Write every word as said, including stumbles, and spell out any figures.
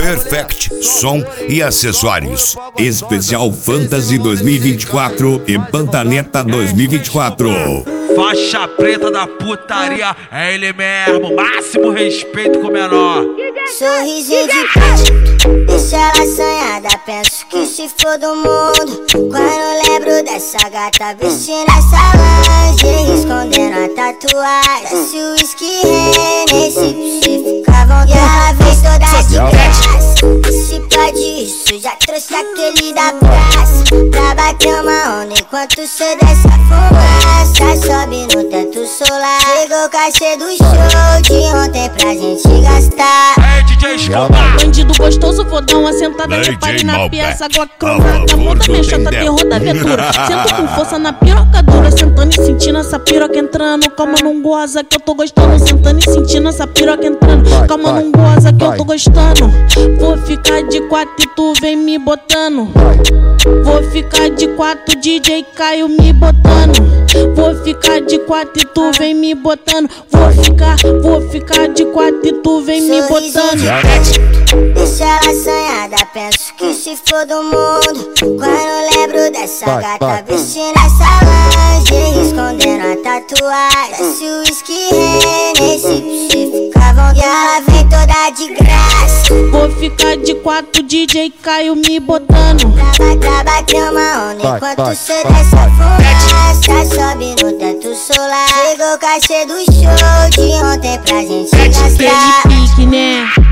Perfect Som e Acessórios. Especial Fantasy dois mil e vinte e quatro e Pantaneta dois mil e vinte e quatro. Faixa preta da putaria, é ele mesmo, máximo respeito com o menor. Sorrisinho de peixe, deixa ela assanhada, penso que se for do mundo. Quando lembro dessa gata vestindo essa lingerie, escondendo a tatuagem. Se o whisky rende, se fica à vontade. E ela vem toda de graça, se pode isso, já trouxe aquele da praça pra bater uma onda enquanto cê desce a fumaça. Sobe no teto solar, chegou o cachê do show de ontem pra gente gastar. É D J Escobar, bandido gostoso, vou dar uma sentada, repare na peça. Glocão na mão da minha chata, terror da aventura. Sento com força na piroca dura, sentando e sentindo essa piroca entrando. Calma, não goza que eu tô gostando, sentando e sentindo essa piroca entrando. Calma, não goza que eu tô gostando. Vou ficar de quatro e tu vem me botando. Vou ficar de quatro, D J Caio me botando. Vou ficar de quatro e tu vem me botando. Vou ficar, vou ficar de quatro e tu vem me botando. Deixa ela assanhada, penso que se for do mundo. Quando lembro dessa gata vestindo essa lingerie, escondendo a tatuagem. Se o whisky rende, se fica à vontade. E ela vem toda de graça. Vou ficar de quatro, D J Caio me botando. Pra bater uma onda enquanto cê desce a fumaça. Sobe no teto solar, chegou o cachê do show de ontem pra gente gastar. De pique, né?